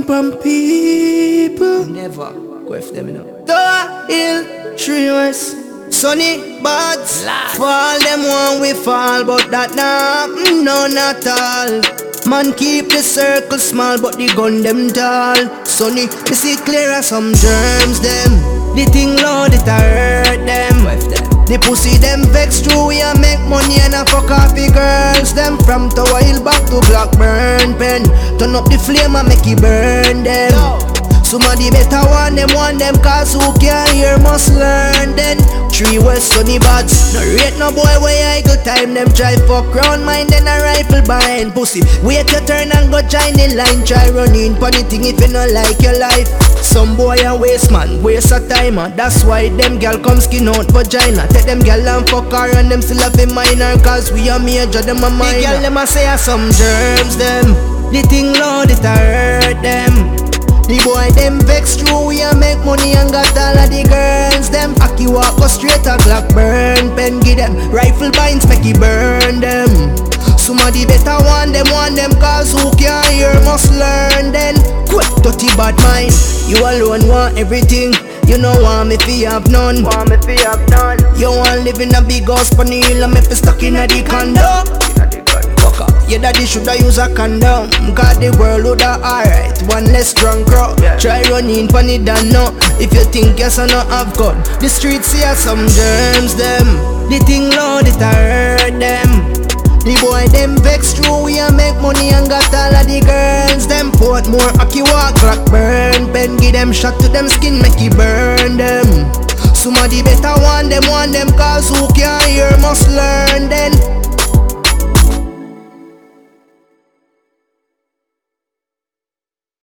from people. Never go if them know. The hill, trees, sunny buds. Fall them one we fall, but that nah, no not all. Man keep the circle small, but the gun them tall. Sunny, you see clear as some germs them. The thing loud, it a hurt them. The pussy them vex through, we a make money and a fuck off the girls. Them from Tower Hill back to Blackburn Pen. Turn up the flame and make it burn them. Somebody better want them, cause who can hear must learn then. 3 West sunny bats. No rate no boy where I go time. Them try fuck round mine, then a rifle behind pussy. Wait your turn and go join the line. Try running funny thing if you not like your life. Some boy a waste man, waste a time. That's why them gal come skin out vagina. Take them gal and fuck her and them still have a minor. Cause we a major, them a minor. The gal them a say some germs them. The thing loud, it a hurt them. The boy them vex through, we a make money and got all of the girls. Them Aki walk go straight a Glock burn pen. Give them rifle binds, make it burn them. Somebody better want them, cause who can hear must learn then. Quick, dirty bad mind. You alone want everything. You know want me fi have none. You want live in a big house pon the hill and me fi stuck in a the condo. Your daddy shoulda use a condom. Cause the world woulda alright. One less drunk crowd. Try running pon it down now. If you think yes or not have gun. The streets here some germs them. The thing loud, it a hurt them. The boy them vex through, we a make money and got all of the girls. Them Portmore, Aki walk, Blackburn Pen. Give them shot to them skin, make it burn them. Somebody better want them, cause who can hear must learn then.